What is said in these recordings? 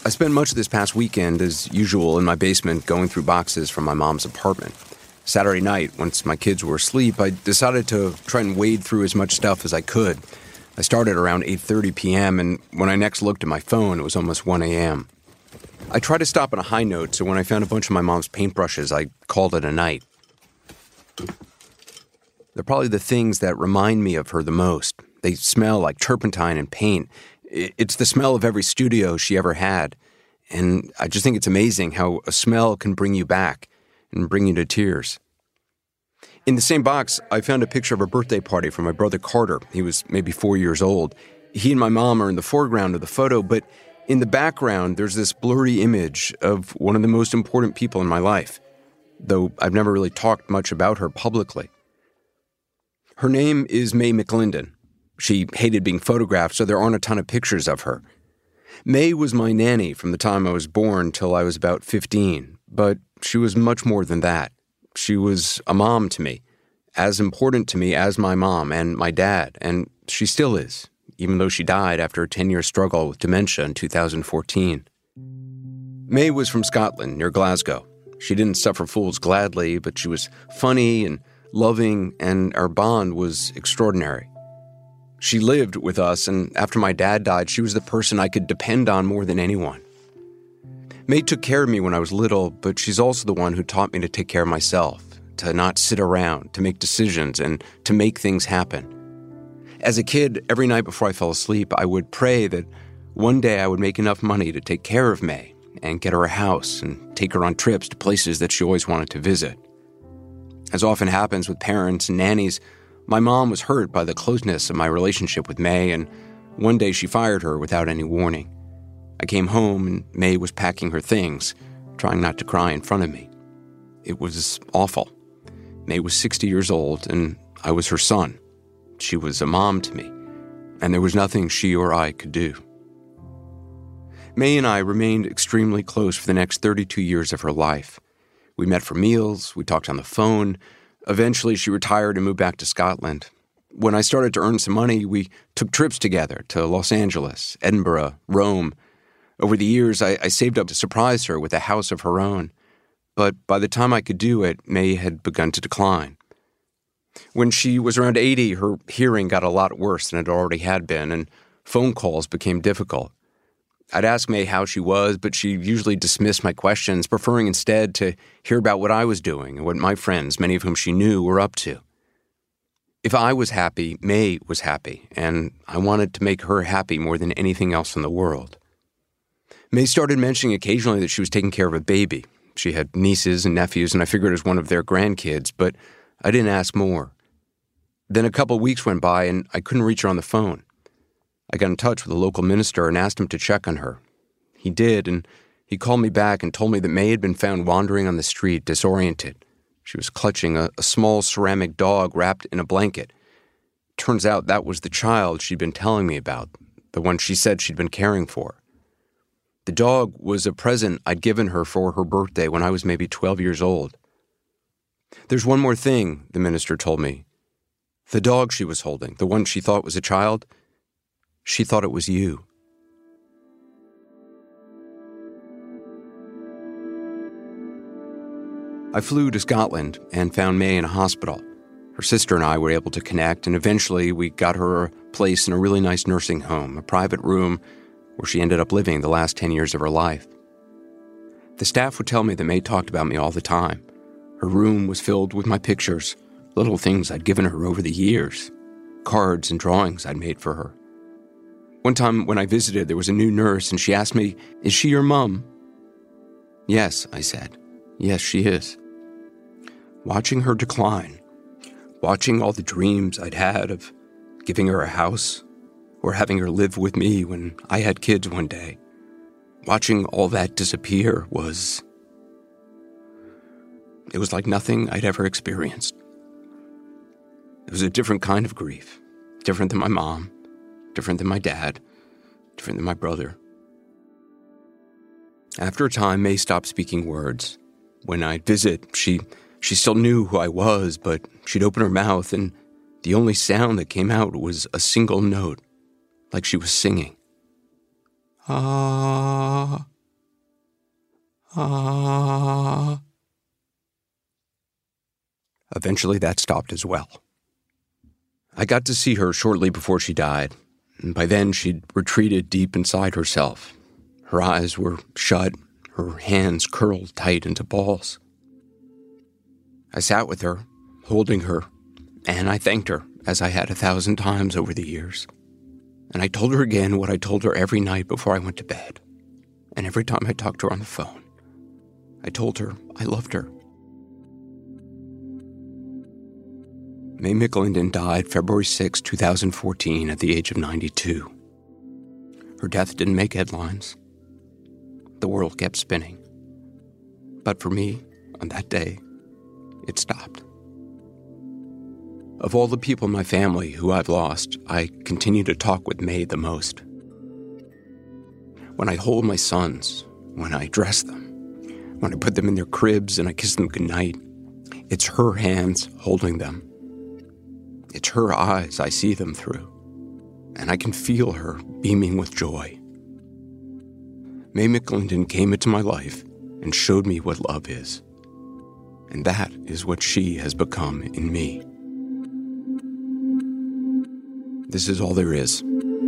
I spent much of this past weekend, as usual, in my basement going through boxes from my mom's apartment. Saturday night, once my kids were asleep, I decided to try and wade through as much stuff as I could. I started around 8:30 p.m., and when I next looked at my phone, it was almost 1 a.m. I tried to stop on a high note, so when I found a bunch of my mom's paintbrushes, I called it a night. They're probably the things that remind me of her the most. They smell like turpentine and paint. It's the smell of every studio she ever had. And I just think it's amazing how a smell can bring you back and bring you to tears. In the same box, I found a picture of a birthday party for my brother Carter. He was maybe 4 years old. He and my mom are in the foreground of the photo, but in the background, there's this blurry image of one of the most important people in my life, though I've never really talked much about her publicly. Her name is May McLinden. She hated being photographed, so there aren't a ton of pictures of her. May was my nanny from the time I was born till I was about 15, but she was much more than that. She was a mom to me, as important to me as my mom and my dad, and she still is, even though she died after a 10-year struggle with dementia in 2014. May was from Scotland, near Glasgow. She didn't suffer fools gladly, but she was funny and loving, and our bond was extraordinary. She lived with us, and after my dad died, she was the person I could depend on more than anyone. May took care of me when I was little, but she's also the one who taught me to take care of myself, to not sit around, to make decisions, and to make things happen. As a kid, every night before I fell asleep, I would pray that one day I would make enough money to take care of May and get her a house and take her on trips to places that she always wanted to visit. As often happens with parents and nannies, my mom was hurt by the closeness of my relationship with May, and one day she fired her without any warning. I came home, and May was packing her things, trying not to cry in front of me. It was awful. May was 60 years old, and I was her son. She was a mom to me, and there was nothing she or I could do. May and I remained extremely close for the next 32 years of her life. We met for meals, we talked on the phone. Eventually, she retired and moved back to Scotland. When I started to earn some money, we took trips together to Los Angeles, Edinburgh, Rome. Over the years, I saved up to surprise her with a house of her own. But by the time I could do it, May had begun to decline. When she was around 80, her hearing got a lot worse than it already had been, and phone calls became difficult. I'd ask May how she was, but she usually dismissed my questions, preferring instead to hear about what I was doing and what my friends, many of whom she knew, were up to. If I was happy, May was happy, and I wanted to make her happy more than anything else in the world. May started mentioning occasionally that she was taking care of a baby. She had nieces and nephews, and I figured it was one of their grandkids, but I didn't ask more. Then a couple of weeks went by, and I couldn't reach her on the phone. I got in touch with a local minister and asked him to check on her. He did, and he called me back and told me that May had been found wandering on the street, disoriented. She was clutching a small ceramic dog wrapped in a blanket. Turns out that was the child she'd been telling me about, the one she said she'd been caring for. The dog was a present I'd given her for her birthday when I was maybe 12 years old. There's one more thing, the minister told me. The dog she was holding, the one she thought was a child, she thought it was you. I flew to Scotland and found May in a hospital. Her sister and I were able to connect, and eventually we got her a place in a really nice nursing home, a private room where she ended up living the last 10 years of her life. The staff would tell me that May talked about me all the time. Her room was filled with my pictures, little things I'd given her over the years, cards and drawings I'd made for her. One time when I visited, there was a new nurse, and she asked me, "Is she your mom?" "Yes," I said. "Yes, she is." Watching her decline, watching all the dreams I'd had of giving her a house or having her live with me when I had kids one day, watching all that disappear was like nothing I'd ever experienced. It was a different kind of grief, different than my mom, different than my dad, different than my brother. After a time, May stopped speaking words. When I'd visit, she still knew who I was, but she'd open her mouth, and the only sound that came out was a single note, like she was singing. Ah. Eventually, that stopped as well. I got to see her shortly before she died, and by then she'd retreated deep inside herself. Her eyes were shut, her hands curled tight into balls. I sat with her, holding her, and I thanked her, as I had 1,000 times over the years. And I told her again what I told her every night before I went to bed, and every time I talked to her on the phone. I told her I loved her. May McLinden died February 6, 2014, at the age of 92. Her death didn't make headlines. The world kept spinning. But for me, on that day, it stopped. Of all the people in my family who I've lost, I continue to talk with May the most. When I hold my sons, when I dress them, when I put them in their cribs and I kiss them goodnight, it's her hands holding them. It's her eyes I see them through, and I can feel her beaming with joy. May McLinden came into my life and showed me what love is, and that is what she has become in me. This is all there is.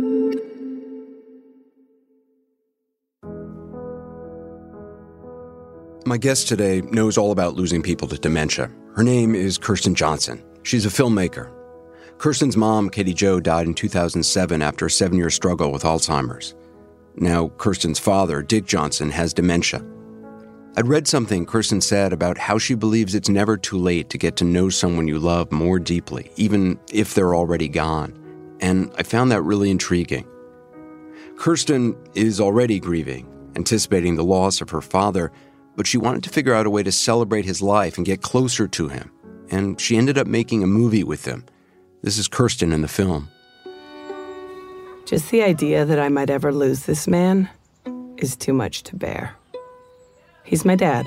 My guest today knows all about losing people to dementia. Her name is Kirsten Johnson. She's a filmmaker. Kirsten's mom, Katie Jo, died in 2007 after a 7-year struggle with Alzheimer's. Now, Kirsten's father, Dick Johnson, has dementia. I'd read something Kirsten said about how she believes it's never too late to get to know someone you love more deeply, even if they're already gone. And I found that really intriguing. Kirsten is already grieving, anticipating the loss of her father, but she wanted to figure out a way to celebrate his life and get closer to him. And she ended up making a movie with him. This is Kirsten in the film. Just the idea that I might ever lose this man is too much to bear. He's my dad.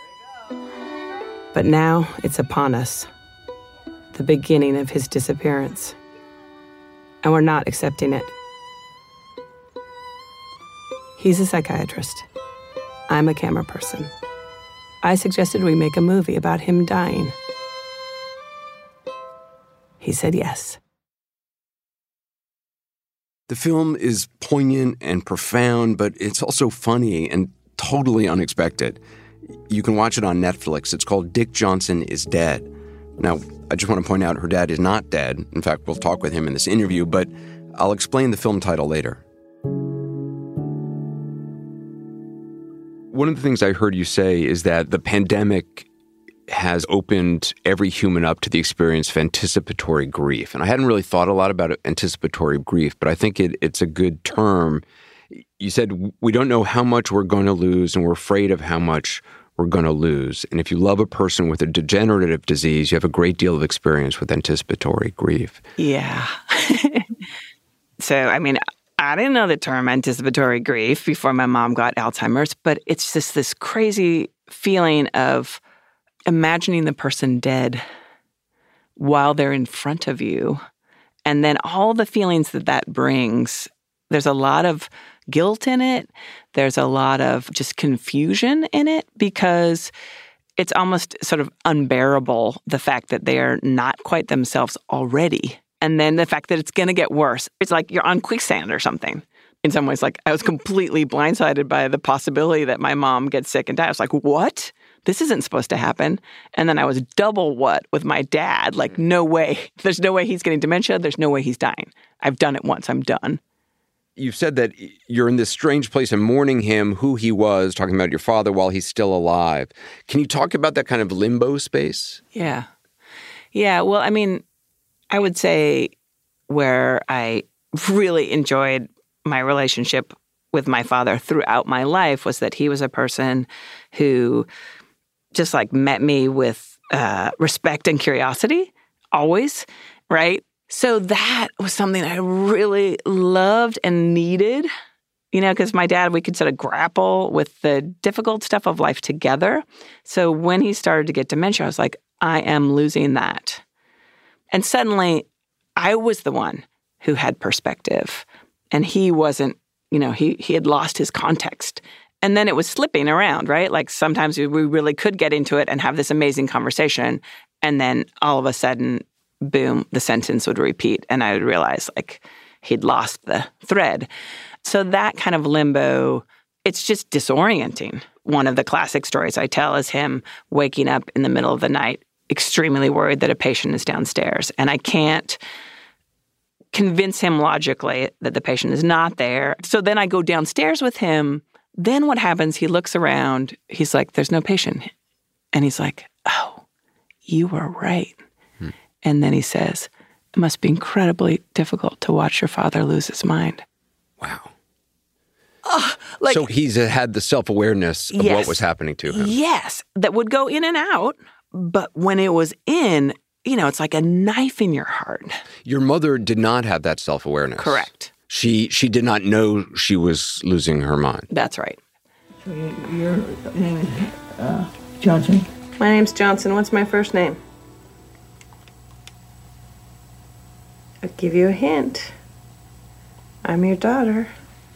But now it's upon us. The beginning of his disappearance. And we're not accepting it. He's a psychiatrist. I'm a camera person. I suggested we make a movie about him dying. He said yes. The film is poignant and profound, but it's also funny and totally unexpected. You can watch it on Netflix. It's called Dick Johnson is Dead. Now, I just want to point out her dad is not dead. In fact, we'll talk with him in this interview, but I'll explain the film title later. One of the things I heard you say is that the pandemic has opened every human up to the experience of anticipatory grief. And I hadn't really thought a lot about anticipatory grief, but I think it's a good term. You said, we don't know how much we're going to lose, and we're afraid of how much we're going to lose. And if you love a person with a degenerative disease, you have a great deal of experience with anticipatory grief. Yeah. So, I didn't know the term anticipatory grief before my mom got Alzheimer's, but it's just this crazy feeling of imagining the person dead while they're in front of you. And then all the feelings that brings, there's a lot of guilt in it. There's a lot of just confusion in it because it's almost sort of unbearable, the fact that they are not quite themselves already. And then the fact that it's going to get worse. It's like you're on quicksand or something. In some ways, like I was completely blindsided by the possibility that my mom gets sick and die. I was like, what? This isn't supposed to happen. And then I was double what with my dad. Like, no way. There's no way he's getting dementia. There's no way he's dying. I've done it once. I'm done. You've said that you're in this strange place of mourning him, who he was, talking about your father while he's still alive. Can you talk about that kind of limbo space? Yeah. Yeah. Well, I would say where I really enjoyed my relationship with my father throughout my life was that he was a person who just like met me with respect and curiosity, always, right? So that was something I really loved and needed, because my dad, we could sort of grapple with the difficult stuff of life together. So when he started to get dementia, I was like, I am losing that. And suddenly I was the one who had perspective and he wasn't, he had lost his context. And then it was slipping around, right? Like sometimes we really could get into it and have this amazing conversation. And then all of a sudden, boom, the sentence would repeat. And I would realize like he'd lost the thread. So that kind of limbo, it's just disorienting. One of the classic stories I tell is him waking up in the middle of the night, extremely worried that a patient is downstairs. And I can't convince him logically that the patient is not there. So then I go downstairs with him. Then what happens, he looks around, he's like, there's no patient. And he's like, oh, you were right. And then he says, it must be incredibly difficult to watch your father lose his mind. Wow. So he's had the self-awareness of what was happening to him. Yes, that would go in and out. But when it was in, it's like a knife in your heart. Your mother did not have that self-awareness. Correct. She did not know she was losing her mind. That's right. So your name is Johnson? My name's Johnson. What's my first name? I'll give you a hint. I'm your daughter.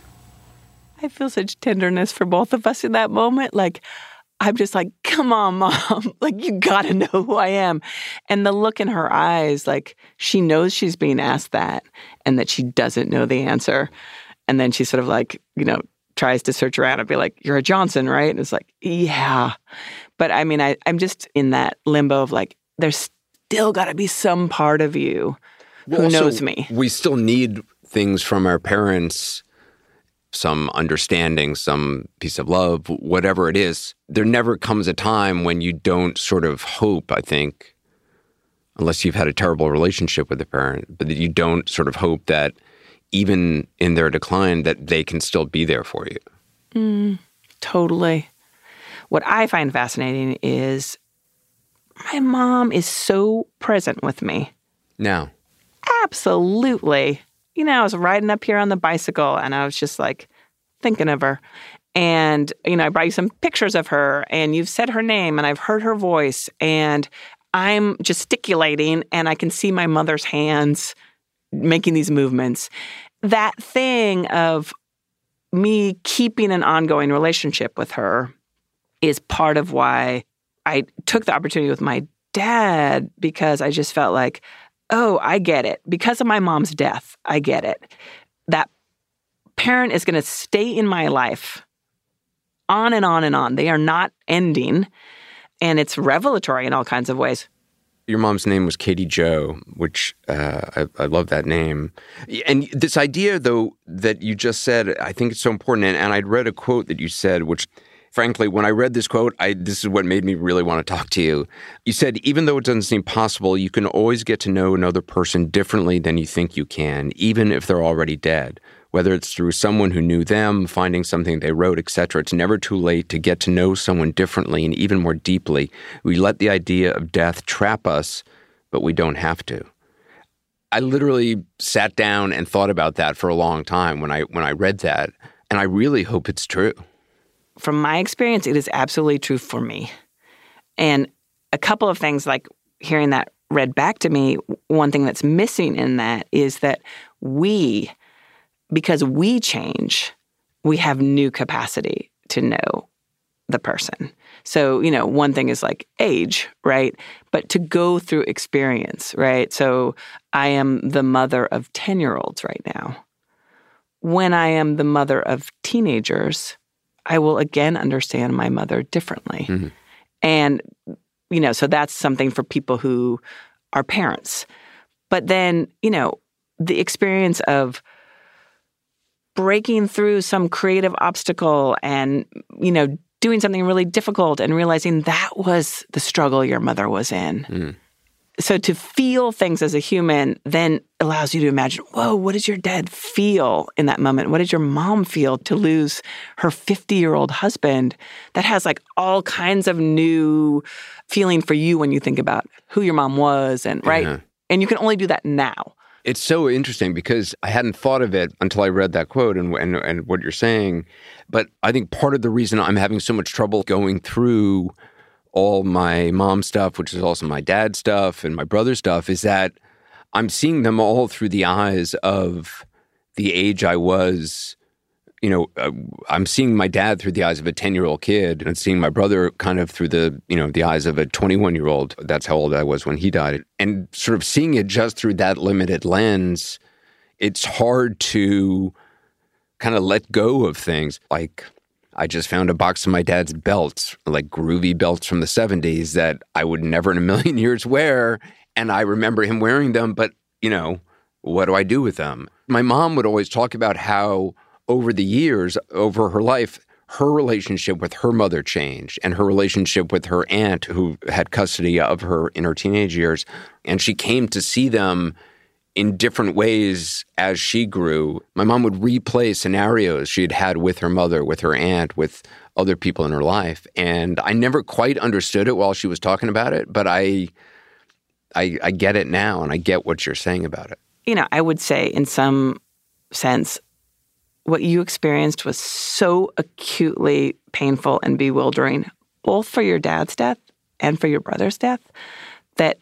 I feel such tenderness for both of us in that moment. Like, I'm just like, come on, Mom. Like, you gotta know who I am. And the look in her eyes, like, she knows she's being asked that and that she doesn't know the answer. And then she sort of like, tries to search around and be like, you're a Johnson, right? And it's like, yeah. But I mean, I'm just in that limbo of like, there's still gotta be some part of you who knows me. We still need things from our parents, some understanding, some piece of love, whatever it is. There never comes a time when you don't sort of hope, I think, unless you've had a terrible relationship with a parent, but that you don't sort of hope that even in their decline that they can still be there for you. Totally. What I find fascinating is my mom is so present with me. Now. Absolutely. I was riding up here on the bicycle and I was just like thinking of her. And, I brought you some pictures of her and you've said her name and I've heard her voice and I'm gesticulating and I can see my mother's hands making these movements. That thing of me keeping an ongoing relationship with her is part of why I took the opportunity with my dad, because I just felt like, oh, I get it. Because of my mom's death, I get it. That parent is going to stay in my life on and on and on. They are not ending. And it's revelatory in all kinds of ways. Your mom's name was Katie Jo, which I love that name. And this idea, though, that you just said, I think it's so important. And I'd read a quote that you said, which, frankly, when I read this quote, this is what made me really want to talk to you. You said, even though it doesn't seem possible, you can always get to know another person differently than you think you can, even if they're already dead. Whether it's through someone who knew them, finding something they wrote, etc., it's never too late to get to know someone differently and even more deeply. We let the idea of death trap us, but we don't have to. I literally sat down and thought about that for a long time when I read that, and I really hope it's true. From my experience, it is absolutely true for me. And a couple of things, like hearing that read back to me, one thing that's missing in that is that because we change, we have new capacity to know the person. So, one thing is like age, right? But to go through experience, right? So I am the mother of 10-year-olds right now. When I am the mother of teenagers, I will again understand my mother differently. Mm-hmm. And, so that's something for people who are parents. But then, the experience of breaking through some creative obstacle and, doing something really difficult and realizing that was the struggle your mother was in. Mm. So to feel things as a human then allows you to imagine, whoa, what does your dad feel in that moment? What did your mom feel to lose her 50-year-old husband? That has like all kinds of new feeling for you when you think about who your mom was and right? Yeah. And you can only do that now. It's so interesting because I hadn't thought of it until I read that quote and what you're saying. But I think part of the reason I'm having so much trouble going through all my mom's stuff, which is also my dad's stuff and my brother's stuff, is that I'm seeing them all through the eyes of the age I was, I'm seeing my dad through the eyes of a 10-year-old kid and seeing my brother kind of through the eyes of a 21-year-old. That's how old I was when he died. And sort of seeing it just through that limited lens, it's hard to kind of let go of things. Like, I just found a box of my dad's belts, like groovy belts from the 70s that I would never in a million years wear. And I remember him wearing them, but, what do I do with them? My mom would always talk about how over the years, over her life, her relationship with her mother changed and her relationship with her aunt who had custody of her in her teenage years. And she came to see them in different ways as she grew. My mom would replay scenarios she had had with her mother, with her aunt, with other people in her life. And I never quite understood it while she was talking about it, but I get it now, and I get what you're saying about it. I would say in some sense, what you experienced was so acutely painful and bewildering, both for your dad's death and for your brother's death, that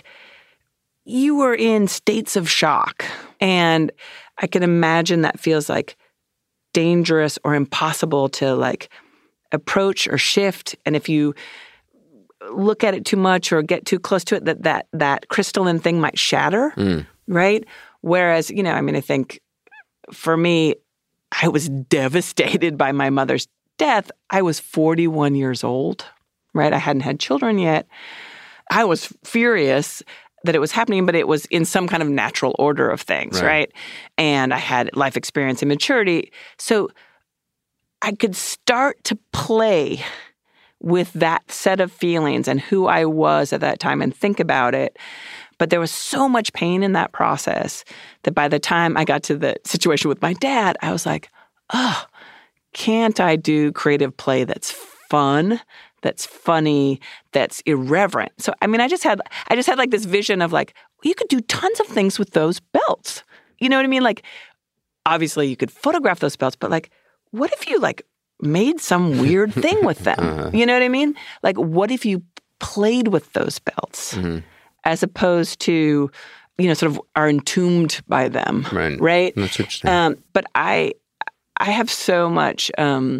you were in states of shock. And I can imagine that feels dangerous or impossible to approach or shift. And if you look at it too much or get too close to it, that crystalline thing might shatter, right? Whereas, I think for me, I was devastated by my mother's death. I was 41 years old, right? I hadn't had children yet. I was furious that it was happening, but it was in some kind of natural order of things, right? And I had life experience and maturity. So I could start to play with that set of feelings and who I was at that time and think about it. But there was so much pain in that process that by the time I got to the situation with my dad, I was like, oh, can't I do creative play that's fun, that's funny, that's irreverent? So, I just had this vision of you could do tons of things with those belts. You know what I mean? Obviously you could photograph those belts, but what if you made some weird thing with them? You know what I mean? What if you played with those belts? As opposed to, sort of are entombed by them, right? That's interesting. But I have so much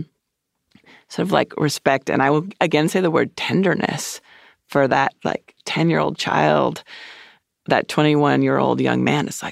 sort of respect, and I will again say the word tenderness for that 10-year-old child, that 21-year-old young man. It's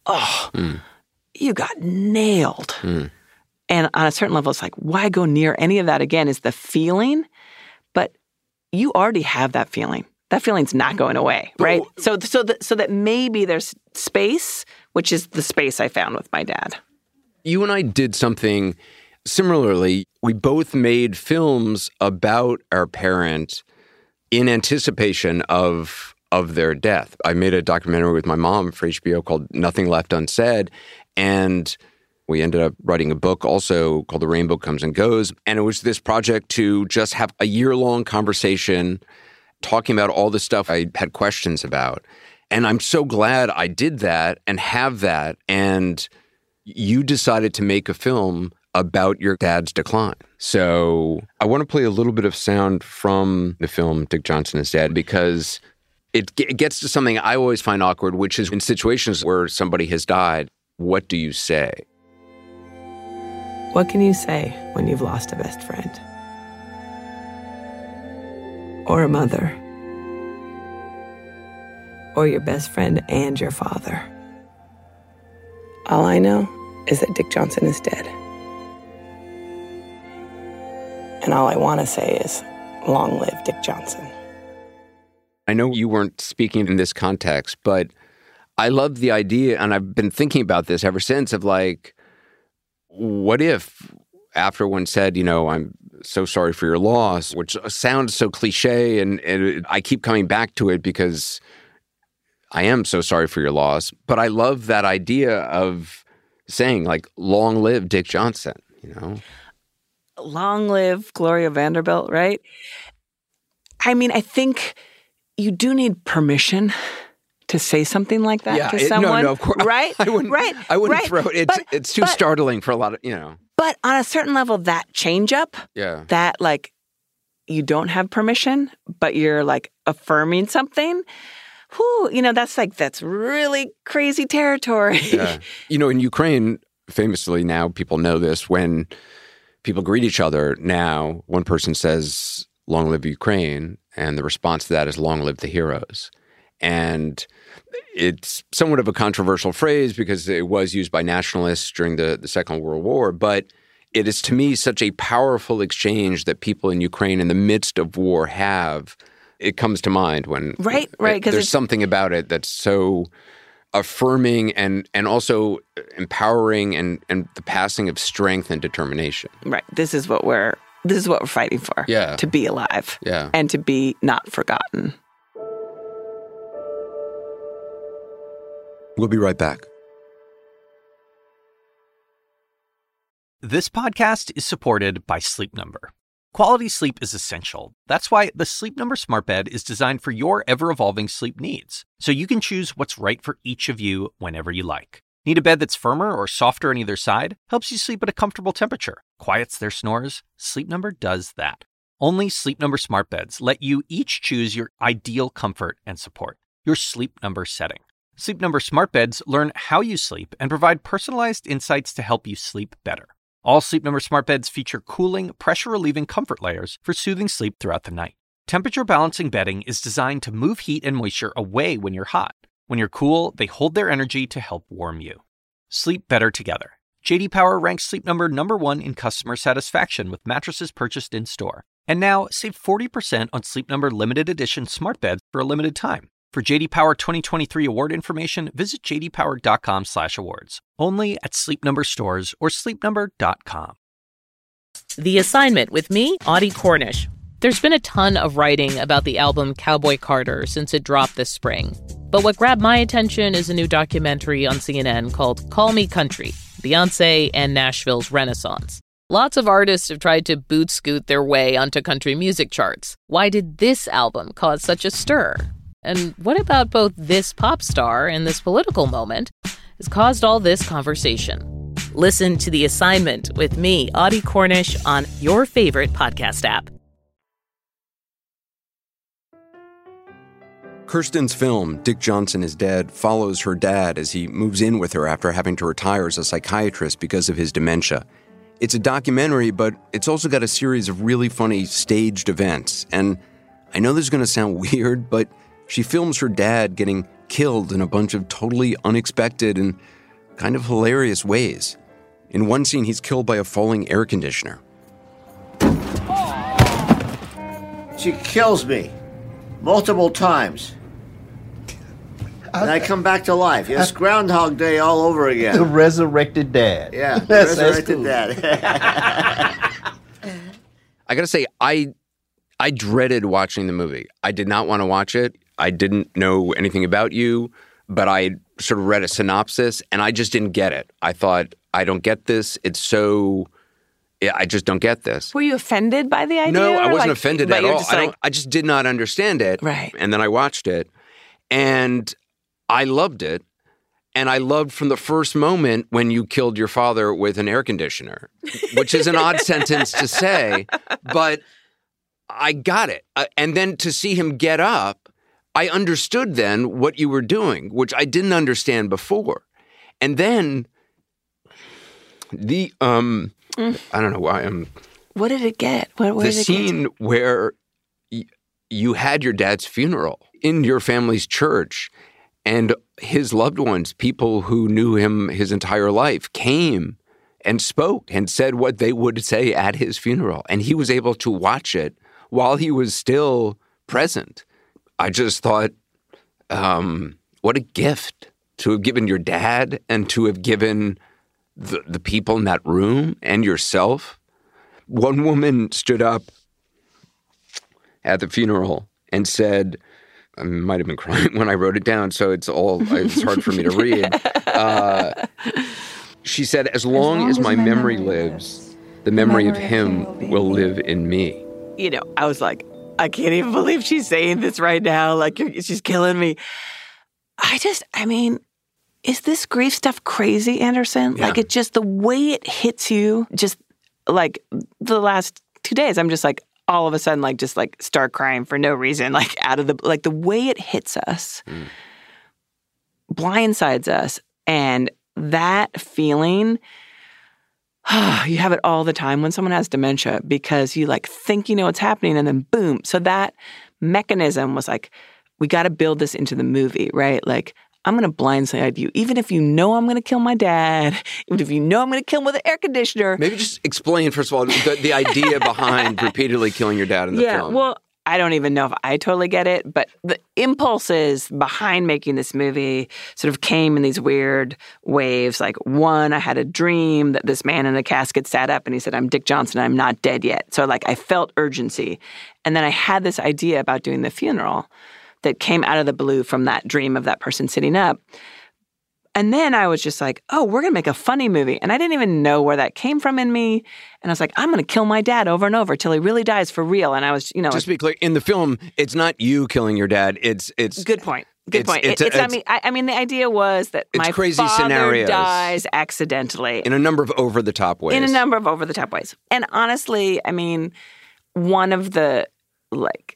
you got nailed. And on a certain level, it's why go near any of that again is the feeling, but you already have that feeling. That feeling's not going away, right? So that maybe there's space, which is the space I found with my dad. You and I did something similarly. We both made films about our parent in anticipation of their death. I made a documentary with my mom for HBO called Nothing Left Unsaid, and we ended up writing a book also called The Rainbow Comes and Goes. And it was this project to just have a year-long conversation talking about all the stuff I had questions about. And I'm so glad I did that and have that. And you decided to make a film about your dad's decline. So I want to play a little bit of sound from the film Dick Johnson is Dead, because it gets to something I always find awkward, which is in situations where somebody has died, what do you say? What can you say when you've lost a best friend? Or a mother, or your best friend and your father. All I know is that Dick Johnson is dead. And all I want to say is, long live Dick Johnson. I know you weren't speaking in this context, but I love the idea, and I've been thinking about this ever since, of what if after one said, I'm so sorry for your loss, which sounds so cliche, and I keep coming back to it because I am so sorry for your loss. But I love that idea of saying, long live Dick Johnson, Long live Gloria Vanderbilt, right? I think you do need permission to say something like that to someone. No, of course. Right? I wouldn't throw it. It's too startling for a lot of, But on a certain level, that change up, that you don't have permission, but you're affirming something, that's really crazy territory. Yeah. In Ukraine, famously now, people know this, when people greet each other now, one person says, "Long live Ukraine," and the response to that is, "Long live the heroes." And it's somewhat of a controversial phrase because it was used by nationalists during the Second World War, but it is, to me, such a powerful exchange that people in Ukraine in the midst of war have. It comes to mind when right, because there's something about it that's so affirming and also empowering and the passing of strength and determination. Right. This is what we're fighting for. Yeah. To be alive. Yeah. And to be not forgotten. We'll be right back. This podcast is supported by Sleep Number. Quality sleep is essential. That's why the Sleep Number Smart Bed is designed for your ever-evolving sleep needs, so you can choose what's right for each of you whenever you like. Need a bed that's firmer or softer on either side? Helps you sleep at a comfortable temperature. Quiets their snores? Sleep Number does that. Only Sleep Number Smart Beds let you each choose your ideal comfort and support, your Sleep Number setting. Sleep Number Smart Beds learn how you sleep and provide personalized insights to help you sleep better. All Sleep Number Smart Beds feature cooling, pressure-relieving comfort layers for soothing sleep throughout the night. Temperature-balancing bedding is designed to move heat and moisture away when you're hot. When you're cool, they hold their energy to help warm you. Sleep better together. J.D. Power ranks Sleep Number #1 in customer satisfaction with mattresses purchased in-store. And now, save 40% on Sleep Number limited edition smart beds for a limited time. For J.D. Power 2023 award information, visit jdpower.com/awards. Only at Sleep Number stores or sleepnumber.com. The Assignment with me, Audie Cornish. There's been a ton of writing about the album Cowboy Carter since it dropped this spring. But what grabbed my attention is a new documentary on CNN called Call Me Country, Beyoncé and Nashville's Renaissance. Lots of artists have tried to boot-scoot their way onto country music charts. Why did this album cause such a stir? And what about both this pop star and this political moment has caused all this conversation? Listen to The Assignment with me, Audie Cornish, on your favorite podcast app. Kirsten's film, Dick Johnson is Dead, follows her dad as he moves in with her after having to retire as a psychiatrist because of his dementia. It's a documentary, but it's also got a series of really funny staged events. And I know this is going to sound weird, but she films her dad getting killed in a bunch of totally unexpected and kind of hilarious ways. In one scene, he's killed by a falling air conditioner. She kills me multiple times. And I come back to life. It's Groundhog Day all over again. The resurrected dad. Yeah, resurrected cool. Dad. I gotta say, I dreaded watching the movie. I did not want to watch it. I didn't know anything about you, but I sort of read a synopsis, and I just didn't get it. I thought, I don't get this. I just don't get this. Were you offended by the idea? No, I wasn't offended at all. I just did not understand it. Right. And then I watched it, and I loved it. And I loved from the first moment when you killed your father with an air conditioner, which is an odd sentence to say, but I got it. And then to see him get up, I understood then what you were doing, which I didn't understand before. And then I don't know why I'm... What did it get? The scene where you had your dad's funeral in your family's church, and his loved ones, people who knew him his entire life, came and spoke and said what they would say at his funeral. And he was able to watch it while he was still present. I just thought, what a gift to have given your dad and to have given the people in that room and yourself. One woman stood up at the funeral and said, I might have been crying when I wrote it down, so it's hard for me to read. She said, as long as my memory lives, the memory of him will live in me. You know, I was like, I can't even believe she's saying this right now. Like, she's killing me. Is this grief stuff crazy, Anderson? Yeah. Like, it just, the way it hits you, just like the last 2 days, I'm just like, all of a sudden, like, just like start crying for no reason, like out of the way it hits us, blindsides us. And that feeling, you have it all the time when someone has dementia because you like think you know what's happening and then boom. So that mechanism was like, we got to build this into the movie, right? Like, I'm going to blindside you. Even if you know I'm going to kill my dad, even if you know I'm going to kill him with an air conditioner. Maybe just explain, first of all, the idea behind repeatedly killing your dad in the film. Yeah, well, I don't even know if I totally get it, but the impulses behind making this movie sort of came in these weird waves. Like, one, I had a dream that this man in a casket sat up and he said, I'm Dick Johnson, I'm not dead yet. So, like, I felt urgency. And then I had this idea about doing the funeral that came out of the blue from that dream of that person sitting up. And then I was just like, oh, we're going to make a funny movie. And I didn't even know where that came from in me. And I was like, I'm going to kill my dad over and over till he really dies for real. And I was, Just to be clear, in the film, it's not you killing your dad. It's good point. Good point. I mean, the idea was that my crazy father scenarios. Dies accidentally. In a number of over-the-top ways. And honestly, I mean, one of the, like,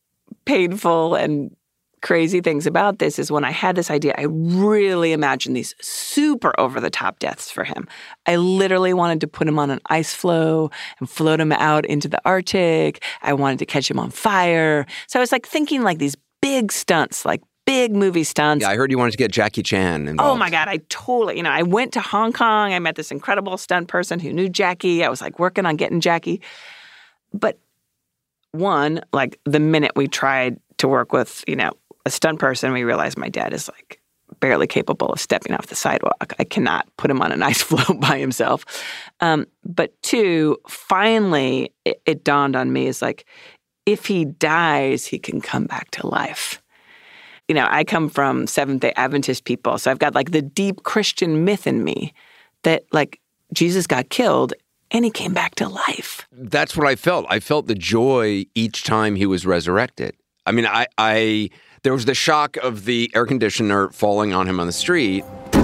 painful and crazy things about this is when I had this idea, I really imagined these super over-the-top deaths for him. I literally wanted to put him on an ice floe and float him out into the Arctic. I wanted to catch him on fire. So I was like thinking like these big stunts, like big movie stunts. Yeah, I heard you wanted to get Jackie Chan involved. Oh my God, I totally, I went to Hong Kong. I met this incredible stunt person who knew Jackie. I was like working on getting Jackie. But one, like the minute we tried to work with, a stunt person, we realized my dad is like barely capable of stepping off the sidewalk. I cannot put him on an ice floe by himself. But two, finally, it dawned on me is like, if he dies, he can come back to life. I come from Seventh-day Adventist people, so I've got like the deep Christian myth in me that like Jesus got killed and he came back to life. That's what I felt. I felt the joy each time he was resurrected. I mean, there was the shock of the air conditioner falling on him on the street.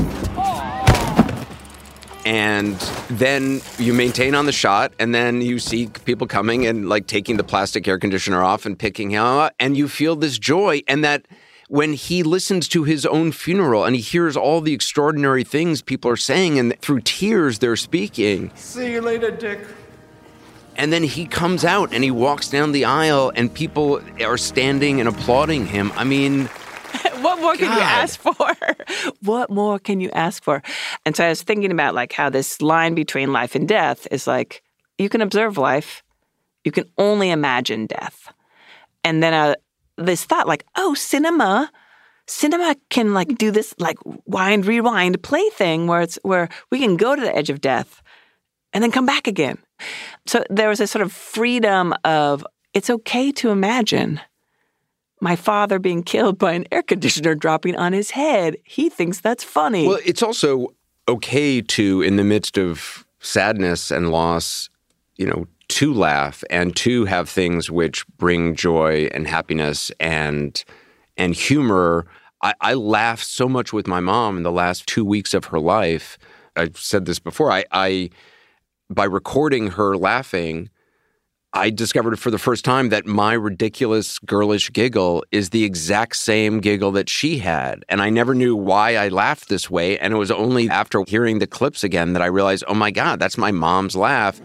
And then you maintain on the shot, and then you see people coming and like taking the plastic air conditioner off and picking him up, and you feel this joy. And that when he listens to his own funeral and he hears all the extraordinary things people are saying, and through tears they're speaking. See you later, Dick. And then he comes out and he walks down the aisle and people are standing and applauding him. I mean, what more can you ask for? What more can you ask for? And so I was thinking about like how this line between life and death is like, you can observe life, you can only imagine death. And then this thought like, oh, cinema can like do this like wind, rewind play thing where we can go to the edge of death and then come back again. So there was a sort of freedom of, it's okay to imagine my father being killed by an air conditioner dropping on his head. He thinks that's funny. Well, it's also okay to, in the midst of sadness and loss, to laugh and to have things which bring joy and happiness and humor. I laughed so much with my mom in the last 2 weeks of her life. I've said this before. By recording her laughing, I discovered for the first time that my ridiculous, girlish giggle is the exact same giggle that she had. And I never knew why I laughed this way. And it was only after hearing the clips again that I realized, oh my God, that's my mom's laugh.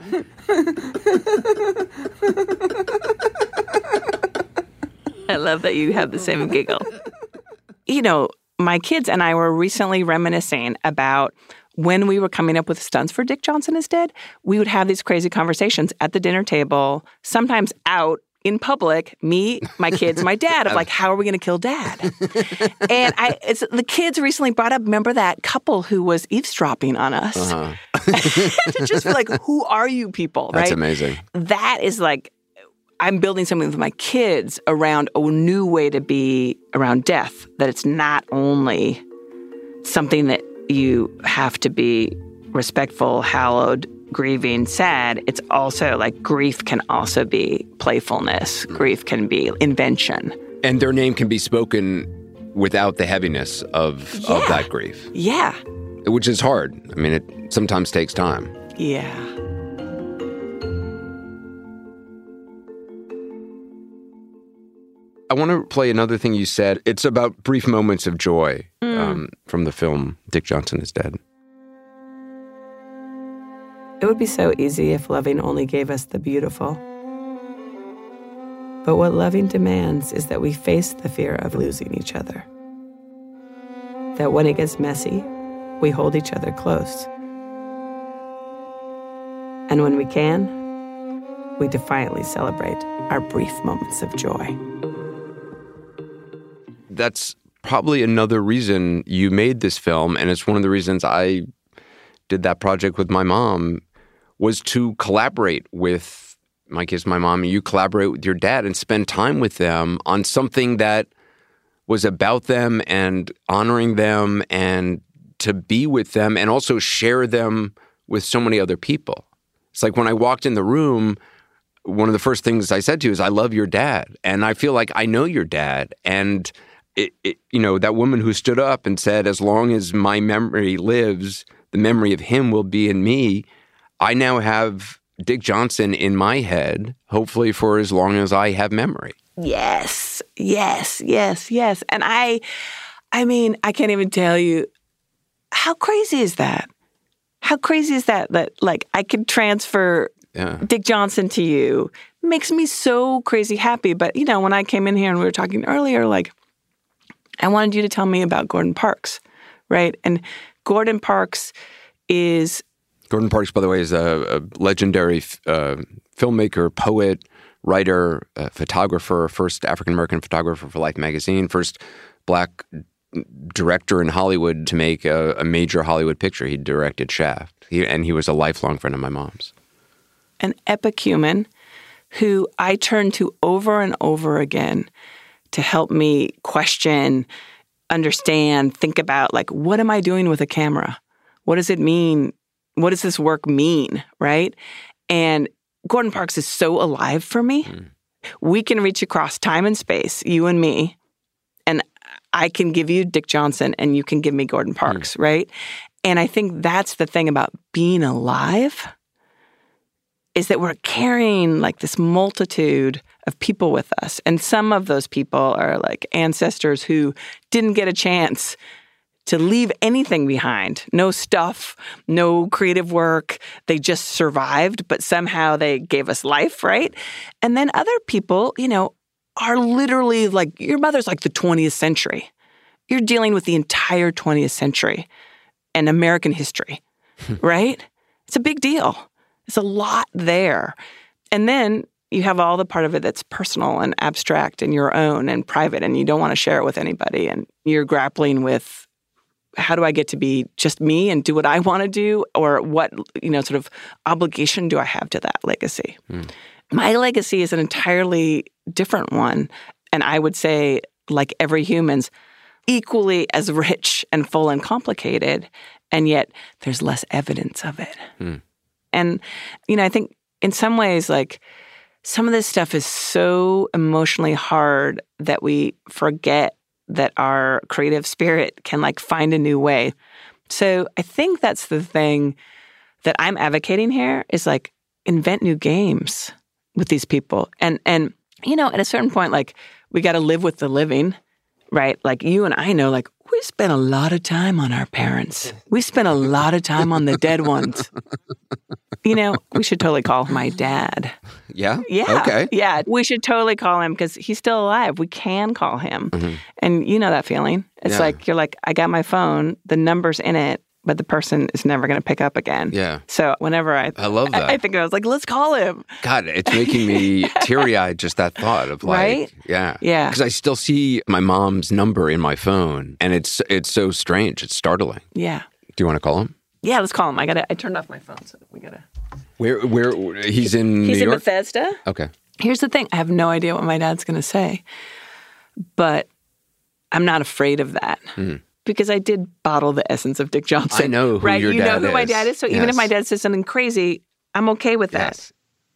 I love that you have the same giggle. My kids and I were recently reminiscing about when we were coming up with stunts for Dick Johnson is Dead. We would have these crazy conversations at the dinner table, sometimes out in public, me, my kids, my dad, of like, how are we going to kill Dad? And the kids recently brought up, remember that couple who was eavesdropping on us? To just be like, who are you people, right? That's amazing. That is like, I'm building something with my kids around a new way to be around death, that it's not only something that you have to be respectful, hallowed, grieving, sad. It's also like grief can also be playfulness. Grief can be invention. And their name can be spoken without the heaviness of that grief. Yeah. Which is hard. I mean, it sometimes takes time. Yeah. I want to play another thing you said. It's about brief moments of joy from the film Dick Johnson is Dead. It would be so easy if loving only gave us the beautiful. But what loving demands is that we face the fear of losing each other. That when it gets messy, we hold each other close. And when we can, we defiantly celebrate our brief moments of joy. That's probably another reason you made this film, and it's one of the reasons I did that project with my mom, was to collaborate with, in my case, my mom, and you collaborate with your dad and spend time with them on something that was about them and honoring them and to be with them and also share them with so many other people. It's like when I walked in the room, one of the first things I said to you is, I love your dad. And I feel like I know your dad. And that woman who stood up and said, as long as my memory lives, the memory of him will be in me. I now have Dick Johnson in my head, hopefully for as long as I have memory. Yes. And I mean, I can't even tell you, how crazy is that? How crazy is that like I could transfer Dick Johnson to you? Makes me so crazy happy. But, when I came in here and we were talking earlier, like, I wanted you to tell me about Gordon Parks, right? And Gordon Parks, by the way, is a legendary filmmaker, poet, writer, photographer, first African-American photographer for Life magazine, first Black director in Hollywood to make a major Hollywood picture. He directed Shaft, and he was a lifelong friend of my mom's. An epicumen who I turn to over and over again to help me question, understand, think about, like, what am I doing with a camera? What does it mean? What does this work mean, right? And Gordon Parks is so alive for me. We can reach across time and space, you and me, and I can give you Dick Johnson and you can give me Gordon Parks, right? And I think that's the thing about being alive, is that we're carrying like this multitude of people with us. And some of those people are like ancestors who didn't get a chance to leave anything behind. No stuff, no creative work. They just survived, but somehow they gave us life, right? And then other people, are literally like, your mother's like the 20th century. You're dealing with the entire 20th century and American history, right? It's a big deal. It's a lot there. And then you have all the part of it that's personal and abstract and your own and private, and you don't want to share it with anybody. And you're grappling with, how do I get to be just me and do what I want to do? Or what, sort of obligation do I have to that legacy? My legacy is an entirely different one. And I would say, like every human's, equally as rich and full and complicated. And yet there's less evidence of it. And, I think in some ways, like, some of this stuff is so emotionally hard that we forget that our creative spirit can, like, find a new way. So I think that's the thing that I'm advocating here is, like, invent new games with these people. And at a certain point, like, we got to live with the living, right? Like, you and I know, like, we spent a lot of time on our parents. We spent a lot of time on the dead ones. We should totally call my dad. Yeah? Yeah. Okay. Yeah. We should totally call him because he's still alive. We can call him. And you know that feeling. It's like, you're like, I got my phone, the number's in it, but the person is never going to pick up again. Yeah. So whenever I love that. I think I was like, let's call him. God, it's making me teary-eyed, just that thought of like, right? Yeah. Yeah. Because I still see my mom's number in my phone, and it's so strange. It's startling. Yeah. Do you want to call him? Yeah, let's call him. I turned off my phone, so we got to. Where he's in New York? He's in Bethesda. Okay. Here's the thing. I have no idea what my dad's going to say, but I'm not afraid of that. Because I did bottle the essence of Dick Johnson. I know who right? your you dad is. know who my dad is. So even if my dad says something crazy, I'm okay with that.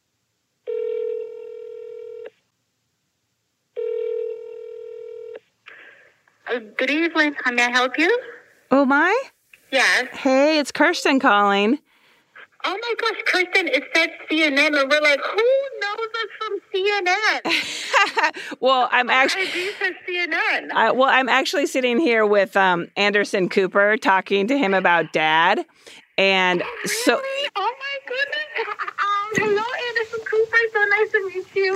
Good evening. How may I help you? Oh, my? Yes. Hey, it's Kirsten calling. Oh my gosh, Kirsten, it said CNN, and we're like, who knows us from CNN? Well, I'm actually. ID says CNN. I'm actually sitting here with Anderson Cooper talking to him about Dad, and really? so. Oh my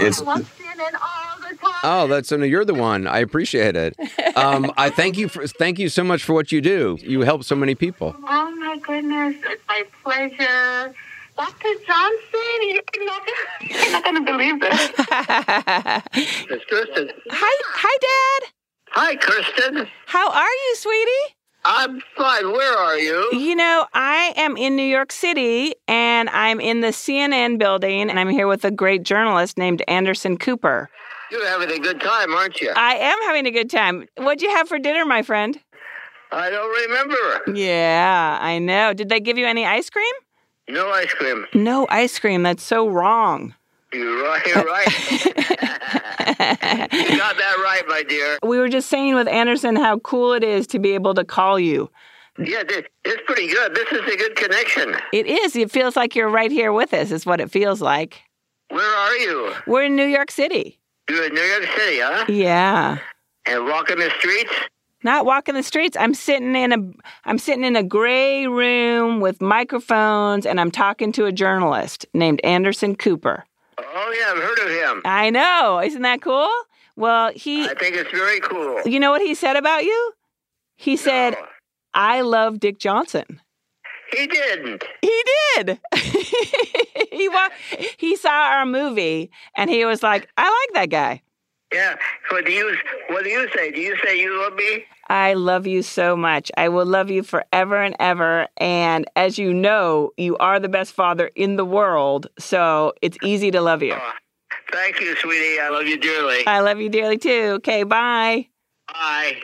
It's I watch CNN all the time. oh, that's so you're the one. I appreciate it. I thank you so much for what you do. You help so many people. Oh my goodness, it's my pleasure. Dr. Johnson, you're not going to believe this. It's Kristen. Hi, Dad. Hi, Kristen. How are you, sweetie? I'm fine. Where are you? You know, I am in New York City, and I'm in the CNN building, and I'm here with a great journalist named Anderson Cooper. You're having a good time, aren't you? I am having a good time. What'd you have for dinner, my friend? I don't remember. Yeah, I know. Did they give you any ice cream? No ice cream. No ice cream. That's so wrong. You're right. You got that right, my dear. We were just saying with Anderson how cool it is to be able to call you. Yeah, it's pretty good. This is a good connection. It is. It feels like you're right here with us, is what it feels like. Where are you? We're in New York City. You're in New York City, huh? Yeah. And walking the streets? Not walking the streets. I'm sitting in a gray room with microphones, and I'm talking to a journalist named Anderson Cooper. Oh, yeah, I've heard of him. I know. Isn't that cool? Well, I think it's very cool. You know what he said about you? He said, I love Dick Johnson. He didn't. He did. He saw our movie, and he was like, I like that guy. Yeah. What do you say? Do you say you love me? I love you so much. I will love you forever and ever. And as you know, you are the best father in the world, so it's easy to love you. Thank you, sweetie. I love you dearly. I love you dearly, too. Okay, bye. Bye.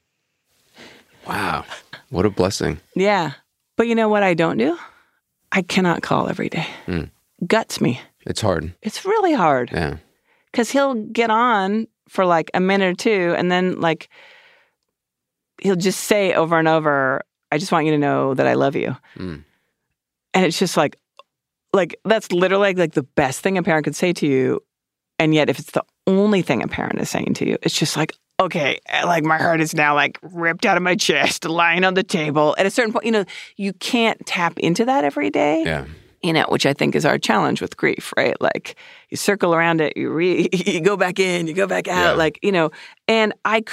Wow. What a blessing. Yeah. But you know what I don't do? I cannot call every day. Guts me. It's hard. It's really hard. Yeah. Because he'll get on for like a minute or two, and then like he'll just say over and over, I just want you to know that I love you. And it's just like that's literally like the best thing a parent could say to you. And yet if it's the only thing a parent is saying to you, it's just like, okay, like my heart is now like ripped out of my chest, lying on the table. At a certain point, you can't tap into that every day. Yeah. Which I think is our challenge with grief, right? Like you circle around it, you go back in, you go back out, and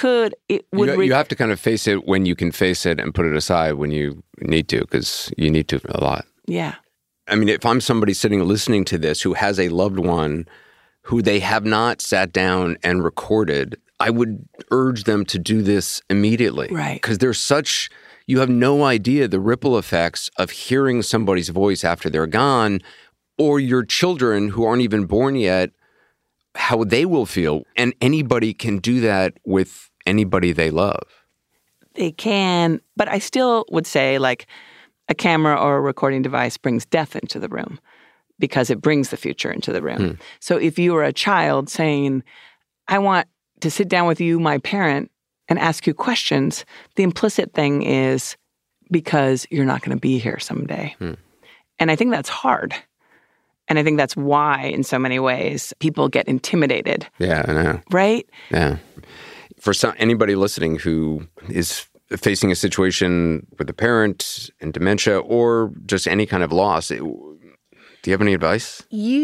you have to kind of face it when you can face it and put it aside when you need to, because you need to a lot. Yeah. I mean, if I'm somebody sitting listening to this who has a loved one who they have not sat down and recorded, I would urge them to do this immediately. Right. Because you have no idea the ripple effects of hearing somebody's voice after they're gone, or your children who aren't even born yet, how they will feel. And anybody can do that with anybody they love. They can, but I still would say like a camera or a recording device brings death into the room because it brings the future into the room. So if you were a child saying, I want to sit down with you, my parent, and ask you questions, the implicit thing is because you're not going to be here someday. And I think that's hard. And I think that's why, in so many ways, people get intimidated. Yeah, I know. Right? Yeah. For anybody listening who is facing a situation with a parent and dementia or just any kind of loss, do you have any advice?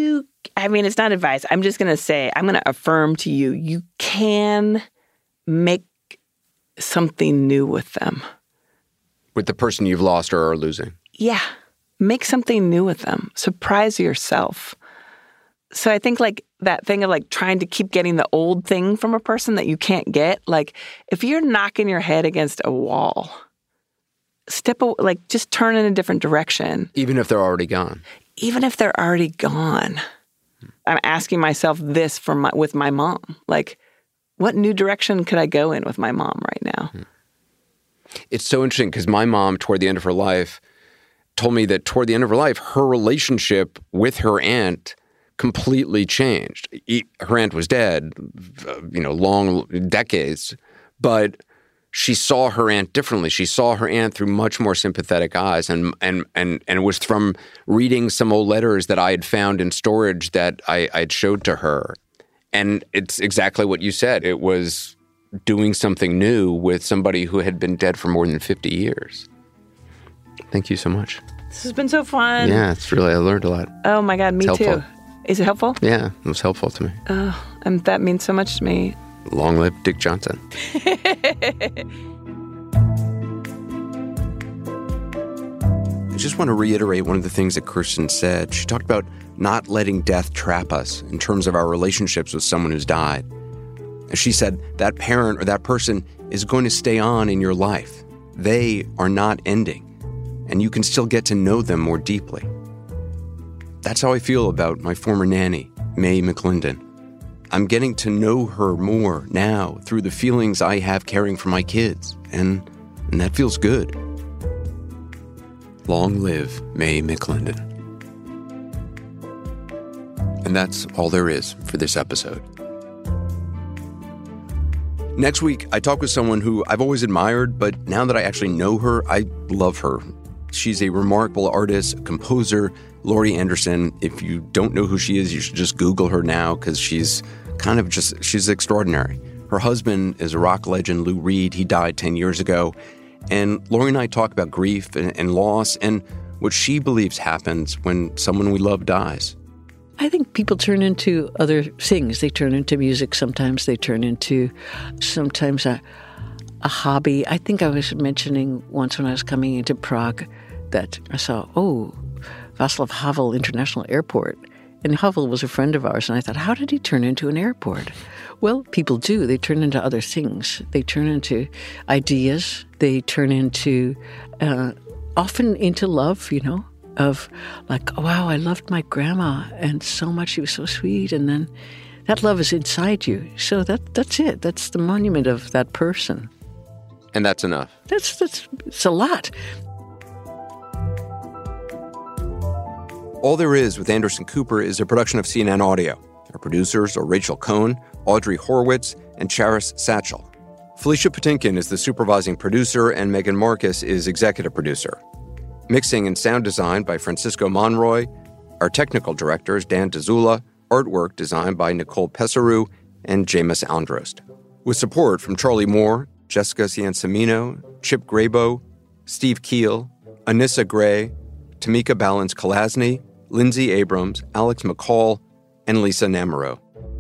It's not advice. I'm just going to say, I'm going to affirm to you, you can make something new with them. With the person you've lost or are losing? Yeah. Make something new with them. Surprise yourself. So I think like that thing of like trying to keep getting the old thing from a person that you can't get, like if you're knocking your head against a wall, just turn in a different direction. Even if they're already gone. Even if they're already gone. I'm asking myself this with my mom. Like, what new direction could I go in with my mom right now? It's so interesting because my mom, toward the end of her life, told me that toward the end of her life, her relationship with her aunt completely changed. Her aunt was dead, long decades, but she saw her aunt differently. She saw her aunt through much more sympathetic eyes, and it was from reading some old letters that I had found in storage that I had showed to her. And it's exactly what you said. It was doing something new with somebody who had been dead for more than 50 years. Thank you so much. This has been so fun. Yeah, I learned a lot. Oh my God, me too. Is it helpful? Yeah, it was helpful to me. And that means so much to me. Long live Dick Johnson. I just want to reiterate one of the things that Kirsten said. She talked about not letting death trap us in terms of our relationships with someone who's died. As she said, that parent or that person is going to stay on in your life. They are not ending, and you can still get to know them more deeply. That's how I feel about my former nanny, May McClendon. I'm getting to know her more now through the feelings I have caring for my kids, and that feels good. Long live May McClendon. And that's all there is for this episode. Next week, I talk with someone who I've always admired, but now that I actually know her, I love her. She's a remarkable artist, composer, Laurie Anderson. If you don't know who she is, you should just Google her now because she's extraordinary. Her husband is a rock legend, Lou Reed. He died 10 years ago. And Laurie and I talk about grief and loss and what she believes happens when someone we love dies. I think people turn into other things. They turn into music sometimes. They turn into sometimes a hobby. I think I was mentioning once when I was coming into Prague that I saw, Václav Havel International Airport. And Havel was a friend of ours. And I thought, how did he turn into an airport? Well, people do. They turn into other things. They turn into ideas. They turn into, often into love, of like, oh, wow, I loved my grandma and so much. She was so sweet. And then that love is inside you. So that's it. That's the monument of that person. And that's enough. It's a lot. All There Is with Anderson Cooper is a production of CNN Audio. Our producers are Rachel Cohn, Audrey Horwitz, and Charis Satchel. Felicia Patinkin is the supervising producer, and Megan Marcus is executive producer. Mixing and sound design by Francisco Monroy. Our technical director is Dan Dzula. Artwork designed by Nicole Pesaru and Jameis Androst. With support from Charlie Moore, Jessica Ciancimino, Chip Grabo, Steve Keel, Anissa Gray, Tamika Balance-Kalasny, Lindsay Abrams, Alex McCall, and Lisa Namaro.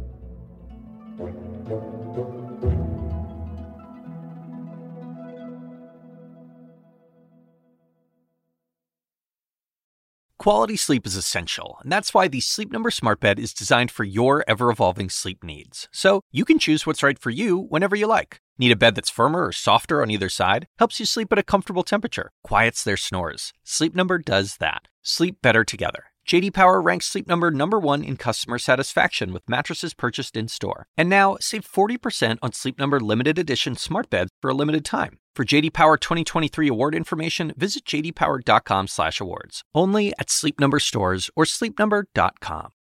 Quality sleep is essential, and that's why the Sleep Number Smart Bed is designed for your ever-evolving sleep needs. So you can choose what's right for you whenever you like. Need a bed that's firmer or softer on either side? Helps you sleep at a comfortable temperature. Quiets their snores. Sleep Number does that. Sleep better together. J.D. Power ranks Sleep Number number 1 in customer satisfaction with mattresses purchased in-store. And now, save 40% on Sleep Number limited edition smart beds for a limited time. For J.D. Power 2023 award information, visit jdpower.com/awards. Only at Sleep Number stores or sleepnumber.com.